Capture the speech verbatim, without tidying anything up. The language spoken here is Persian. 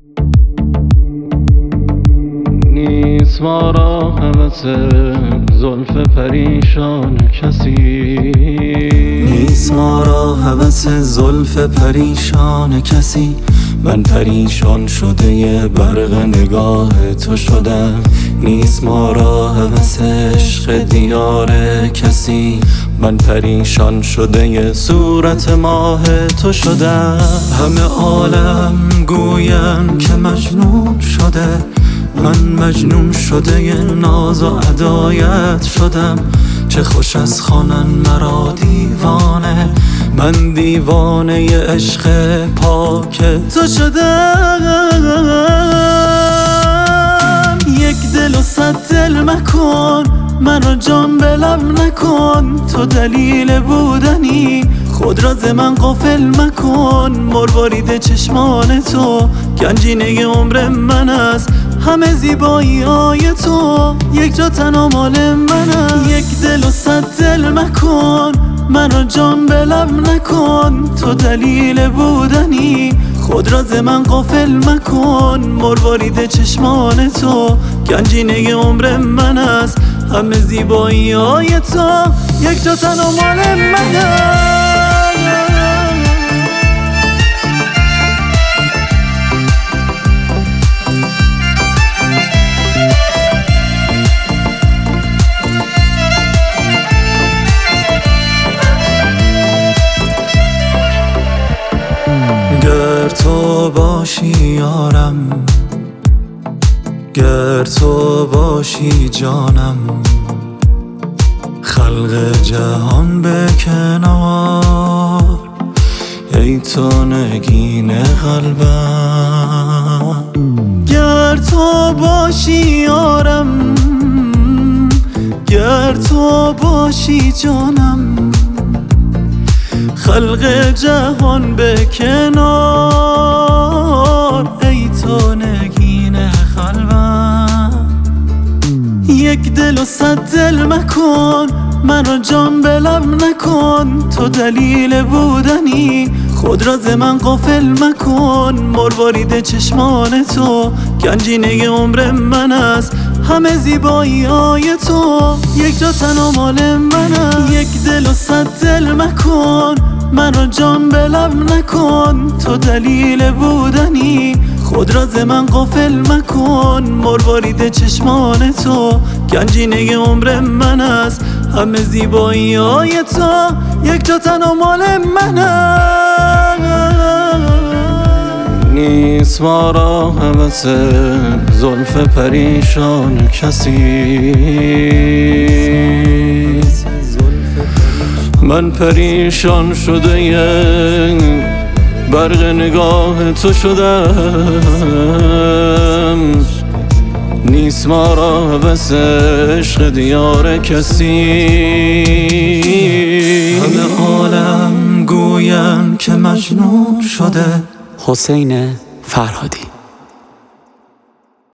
نیست ما را هوس زلف پریشان کسی، نیست ما را هوس زلف پریشان کسی. من پریشان شده ی برق نگاه تو شدم. نیست ما را هوس عشق دیار کسی. من پریشان شده ی صورت ماه تو شدم. همه عالم گویم که مجنون شده، من مجنون شده ی ناز و ادایت شدم. چه خوش از خوانن مرا دیوانه، من دیوانه ی عشق پاک تو شدم. یک دل و صد دل مکن، منو جان به لب نکن. تو دلیل بودنی، خود را ز من غافل مکن. مروارید چشمان تو گنجینه عمر من است، همه زیبایی های تو یک جا تنها مال من است. یک دل و صد دل مکن، منو جان به لب نکن. تو دلیل بودنی، خود را ز من غافل مکن. مروارید چشمان تو گنجینه عمر من است، همه زیبایی های تو یک جا تنها مال من است. گر تو باشی یارم، گر تو باشی جانم، خلق جهان به کنار. ای تو نگین قلبم، گر تو باشی یارم، گر تو باشی جانم، خلق جهان به کنار. ای تو نگین قلبم، یک دل و صد دل مکن. منو جان به لب نکن. تو دلیل بودنی، خود را ز من غافل مکن. مروارید چشمان تو گنجینه عمر من است، همه زیبایی های تو یک جا تنها مال من است. یک دل و صد دل مکن، منو جان به لب نکن. تو دلیل بودنی، خود را ز من غافل مکن. مروارید چشمان تو گنجینه عمر من است، همه زیبایی های تو یک جا تنها مال من است. نیست ما را هوس زلف پریشان کسی. من پریشان شده ی برق نگاه تو شدم. نیست ما را هوس عشق دیار کسی. همه عالم گویم که مجنون شده. حسین فرهادی.